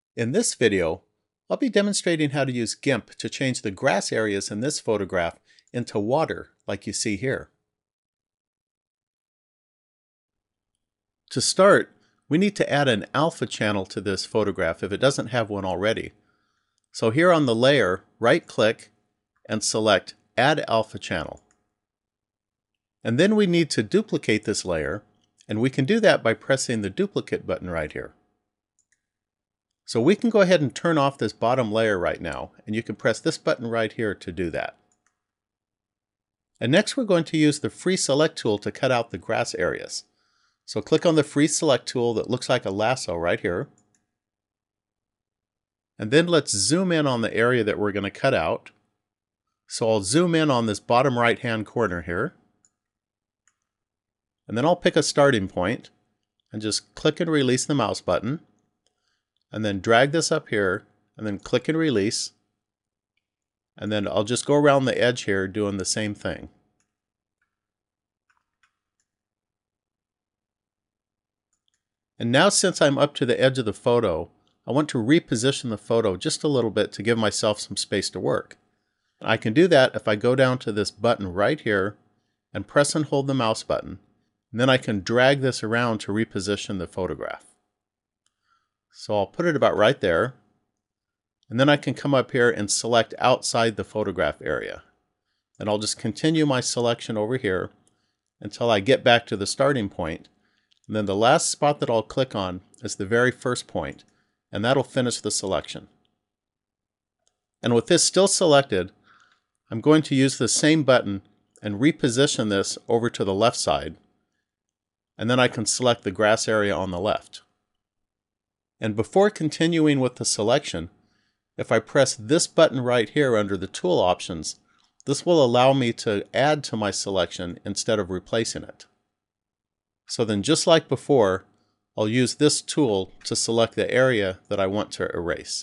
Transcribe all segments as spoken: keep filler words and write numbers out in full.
In this video, I'll be demonstrating how to use GIMP to change the grass areas in this photograph into water, like you see here. To start, we need to add an alpha channel to this photograph if it doesn't have one already. So here on the layer, right-click and select Add Alpha Channel. And then we need to duplicate this layer, and we can do that by pressing the duplicate button right here. So we can go ahead and turn off this bottom layer right now, and you can press this button right here to do that. And next we're going to use the Free Select tool to cut out the grass areas. So click on the Free Select tool that looks like a lasso right here. And then let's zoom in on the area that we're going to cut out. So I'll zoom in on this bottom right hand corner here. And then I'll pick a starting point and just click and release the mouse button. And then drag this up here and then click and release. And then I'll just go around the edge here doing the same thing. And now since I'm up to the edge of the photo, I want to reposition the photo just a little bit to give myself some space to work. I can do that if I go down to this button right here and press and hold the mouse button. And then I can drag this around to reposition the photograph. So I'll put it about right there. And then I can come up here and select outside the photograph area. And I'll just continue my selection over here until I get back to the starting point. And then the last spot that I'll click on is the very first point, and that'll finish the selection. And with this still selected, I'm going to use the same button and reposition this over to the left side. And then I can select the grass area on the left. And before continuing with the selection, if I press this button right here under the tool options, this will allow me to add to my selection instead of replacing it. So then just like before, I'll use this tool to select the area that I want to erase.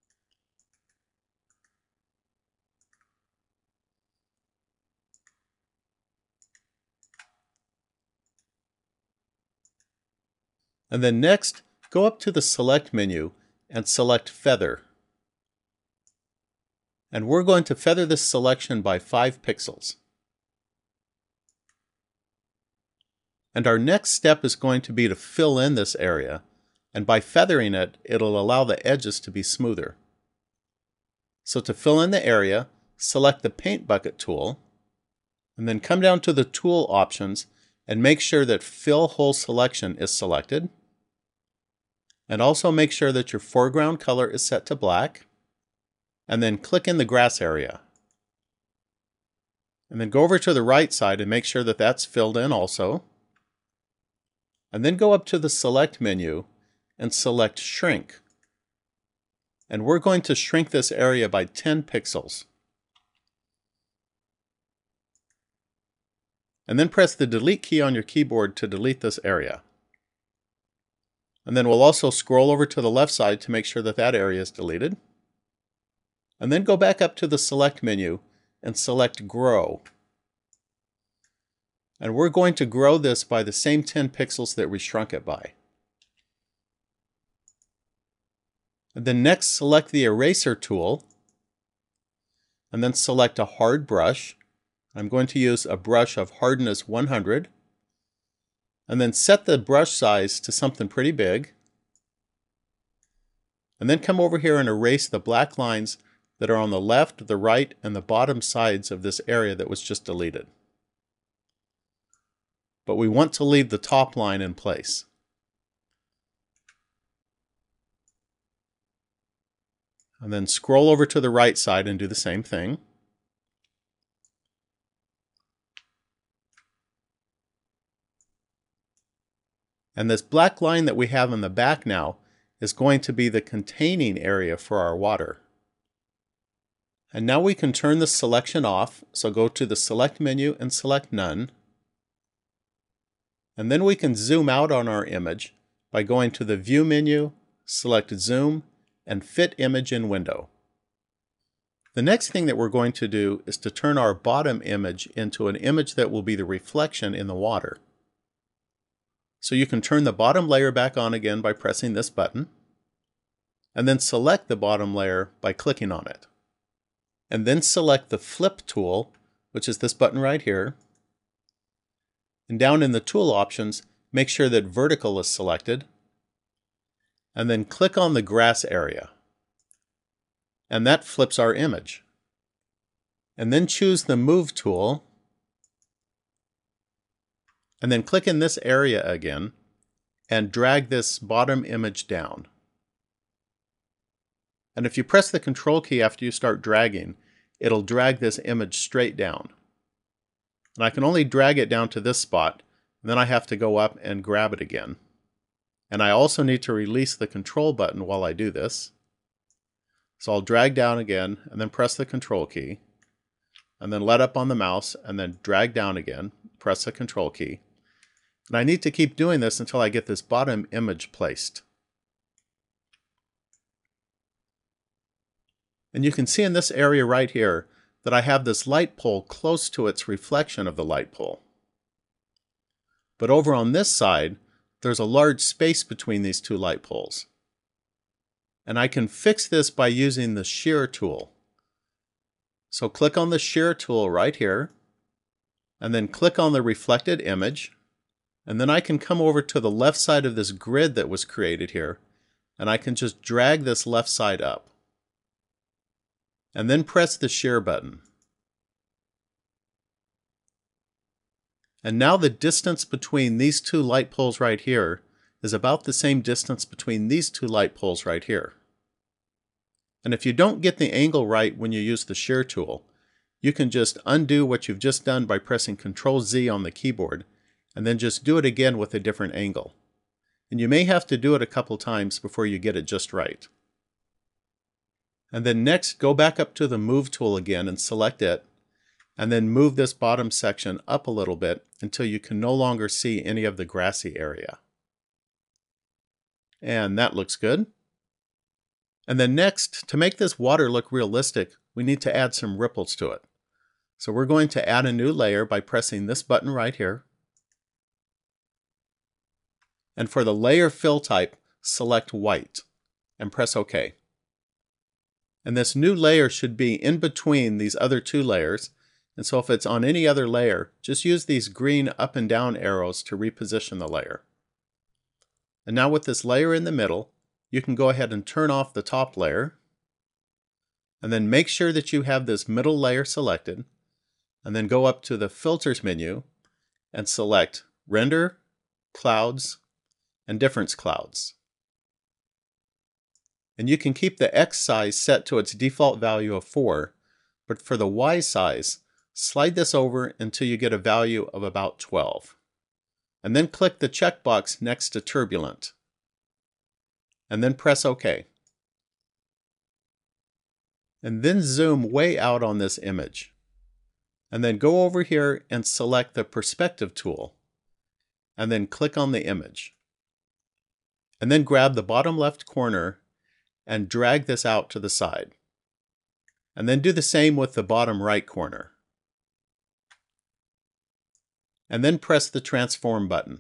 And then next, go up to the Select menu and select Feather. And we're going to feather this selection by five pixels. And our next step is going to be to fill in this area, and by feathering it, it'll allow the edges to be smoother. So to fill in the area, select the Paint Bucket tool, and then come down to the Tool options and make sure that Fill Whole Selection is selected. And also make sure that your foreground color is set to black, and then click in the grass area. And then go over to the right side and make sure that that's filled in also. And then go up to the Select menu and select Shrink. And we're going to shrink this area by ten pixels. And then press the Delete key on your keyboard to delete this area. And then we'll also scroll over to the left side to make sure that that area is deleted. And then go back up to the Select menu and select Grow. And we're going to grow this by the same ten pixels that we shrunk it by. And then next select the Eraser tool. And then select a hard brush. I'm going to use a brush of hardness one hundred. And then set the brush size to something pretty big. And then come over here and erase the black lines that are on the left, the right, and the bottom sides of this area that was just deleted. But we want to leave the top line in place. And then scroll over to the right side and do the same thing. And this black line that we have in the back now is going to be the containing area for our water. And now we can turn the selection off, so go to the Select menu and select None. And then we can zoom out on our image by going to the View menu, select Zoom, and Fit Image in Window. The next thing that we're going to do is to turn our bottom image into an image that will be the reflection in the water. So you can turn the bottom layer back on again by pressing this button. and then select the bottom layer by clicking on it. And then select the Flip tool, which is this button right here. And down in the tool options, make sure that vertical is selected. And then click on the grass area. And that flips our image. And then choose the Move tool. And then click in this area again and drag this bottom image down. And if you press the Control key after you start dragging, it'll drag this image straight down. And I can only drag it down to this spot, and then I have to go up and grab it again. And I also need to release the Control button while I do this. So I'll drag down again, and then press the Control key, and then let up on the mouse, and then drag down again, press the Control key. And I need to keep doing this until I get this bottom image placed. And you can see in this area right here that I have this light pole close to its reflection of the light pole. But over on this side, there's a large space between these two light poles. And I can fix this by using the Shear tool. So click on the Shear tool right here, and then click on the reflected image, and then I can come over to the left side of this grid that was created here, and I can just drag this left side up. And then press the Shear button. And now the distance between these two light poles right here is about the same distance between these two light poles right here. And if you don't get the angle right when you use the Shear tool, you can just undo what you've just done by pressing Control Z on the keyboard, and then just do it again with a different angle. And you may have to do it a couple times before you get it just right. And then next, go back up to the Move tool again and select it, and then move this bottom section up a little bit until you can no longer see any of the grassy area. And that looks good. And then next, to make this water look realistic, we need to add some ripples to it. So we're going to add a new layer by pressing this button right here. And for the layer fill type, select white and press OK. And this new layer should be in between these other two layers. And so if it's on any other layer, just use these green up and down arrows to reposition the layer. And now with this layer in the middle, you can go ahead and turn off the top layer. And then make sure that you have this middle layer selected. And then go up to the Filters menu and select Render, Clouds, and Difference Clouds. And you can keep the X size set to its default value of four, but for the Y size, slide this over until you get a value of about twelve. And then click the checkbox next to Turbulent. And then press OK. And then zoom way out on this image. And then go over here and select the Perspective tool. And then click on the image. And then grab the bottom left corner and drag this out to the side. And then do the same with the bottom right corner. And then press the Transform button.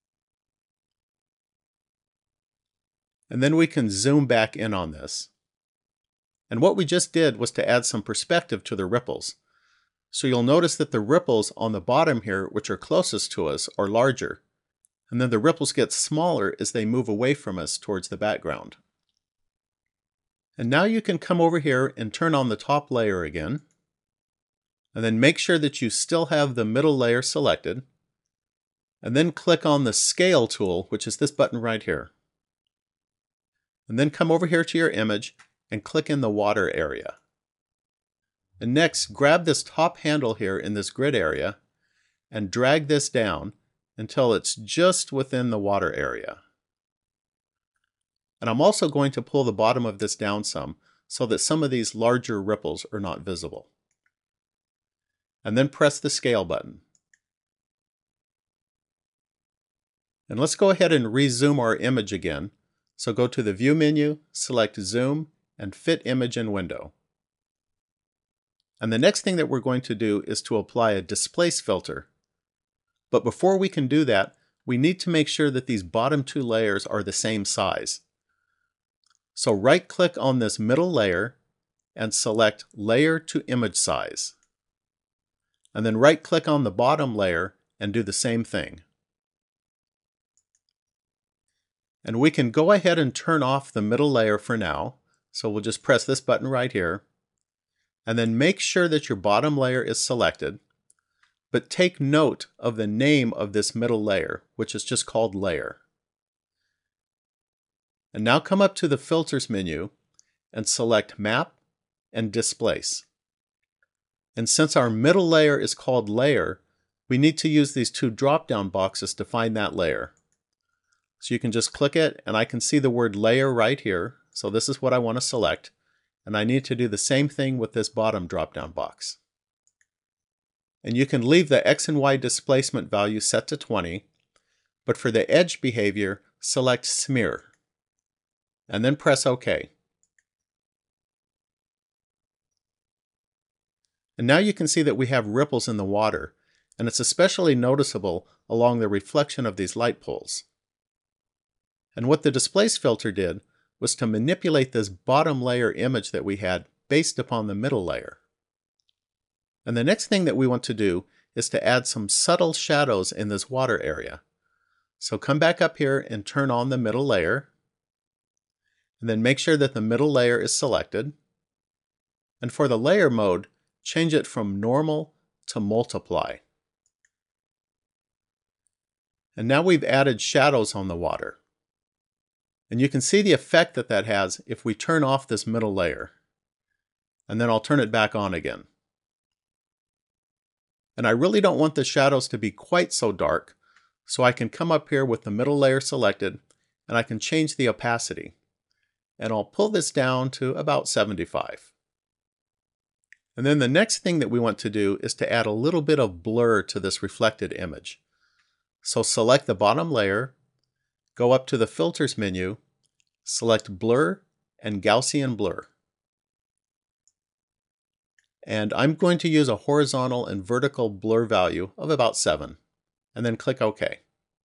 And then we can zoom back in on this. And what we just did was to add some perspective to the ripples. So you'll notice that the ripples on the bottom here, which are closest to us, are larger. And then the ripples get smaller as they move away from us towards the background. And now you can come over here and turn on the top layer again. And then make sure that you still have the middle layer selected. And then click on the Scale tool, which is this button right here. And then come over here to your image and click in the water area. And next, grab this top handle here in this grid area and drag this down until it's just within the water area. And I'm also going to pull the bottom of this down some so that some of these larger ripples are not visible. And then press the Scale button. And let's go ahead and re-zoom our image again. So go to the View menu, select Zoom, and Fit Image in Window. And the next thing that we're going to do is to apply a Displace filter. But before we can do that, we need to make sure that these bottom two layers are the same size. So right-click on this middle layer and select Layer to Image Size. And then right-click on the bottom layer and do the same thing. And we can go ahead and turn off the middle layer for now. So we'll just press this button right here. And then make sure that your bottom layer is selected. But take note of the name of this middle layer, which is just called Layer. And now come up to the Filters menu and select Map and Displace. And since our middle layer is called Layer, we need to use these two drop-down boxes to find that layer. So you can just click it, and I can see the word Layer right here. So this is what I want to select. And I need to do the same thing with this bottom drop-down box. And you can leave the X and Y displacement value set to twenty, but for the edge behavior, select Smear. And then press OK. And now you can see that we have ripples in the water, and it's especially noticeable along the reflection of these light poles. And what the Displace filter did was to manipulate this bottom layer image that we had based upon the middle layer. And the next thing that we want to do is to add some subtle shadows in this water area. So come back up here and turn on the middle layer. And then make sure that the middle layer is selected. And for the layer mode, change it from normal to multiply. And now we've added shadows on the water. And you can see the effect that that has if we turn off this middle layer. And then I'll turn it back on again. And I really don't want the shadows to be quite so dark, so I can come up here with the middle layer selected, and I can change the opacity. And I'll pull this down to about seventy-five. And then the next thing that we want to do is to add a little bit of blur to this reflected image. So select the bottom layer, go up to the Filters menu, select Blur and Gaussian Blur. And I'm going to use a horizontal and vertical blur value of about seven, and then click OK.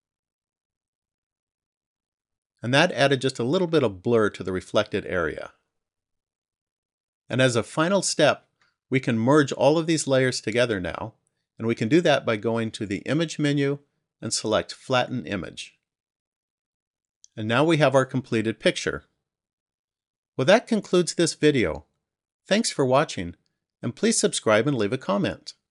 And that added just a little bit of blur to the reflected area. And as a final step, we can merge all of these layers together now, and we can do that by going to the Image menu and select Flatten Image. And now we have our completed picture. Well, that concludes this video. Thanks for watching, and please subscribe and leave a comment.